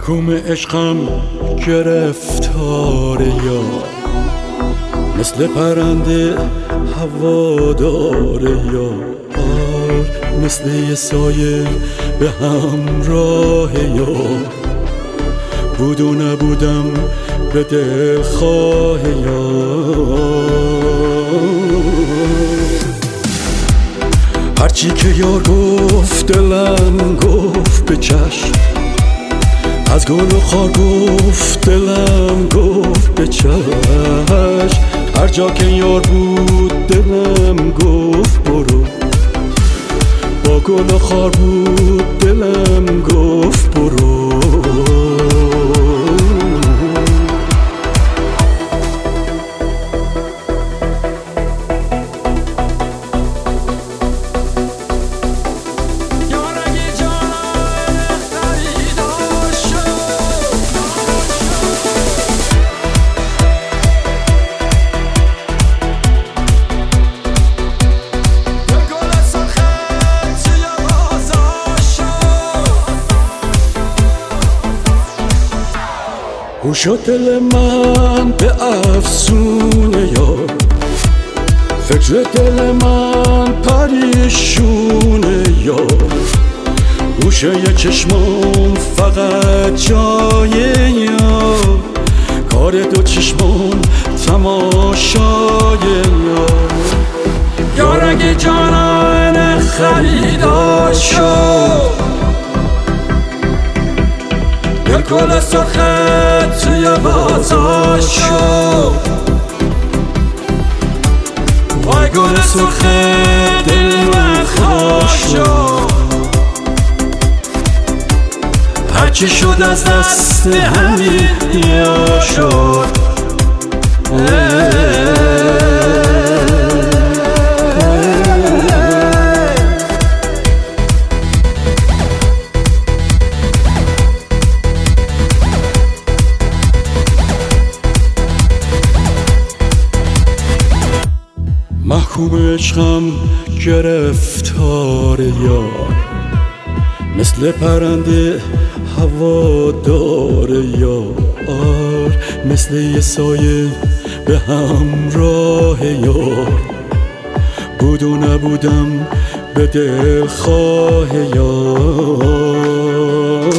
محکوم عشقم گرفتار یار، مثل پرنده هوادار یار، مثل یه سایه به همراه یار، بود و نبودم به دلخواه یار. هرچی که یار گفت دلم گفت به چشم، از گل و خار گفت دلم گفت به چشم، هر جا که یار بود دلم گفت برو، با گل و خار بود دلم گفت برو. گوش دل من به افسونه یار، فکر دل من پریشونه یار، گوشه چشمام فقط جای یار، کار دو چشمام تماشای یار. یار اگه جانان خریدار شد، یه گل سرخت توی بازار شد، وای گل سرخت دل من خوش شد، هرچی شد از دست همین یا شد. محکوم عشقم گرفتار یار، مثل پرنده هوادار یار، مثل یه سایه به همراه یار، بود و نبودم به دلخواه یار.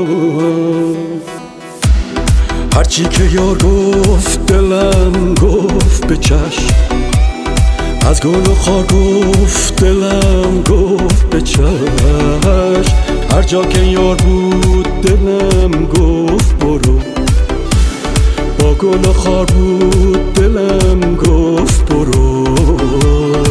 هرچی که یار گفت دلم گفت به چشم، از گل و خار گفت دلم گفت به چشم، هر جا که یار بود دلم گفت برو، با گل و خار بود دلم گفت برو.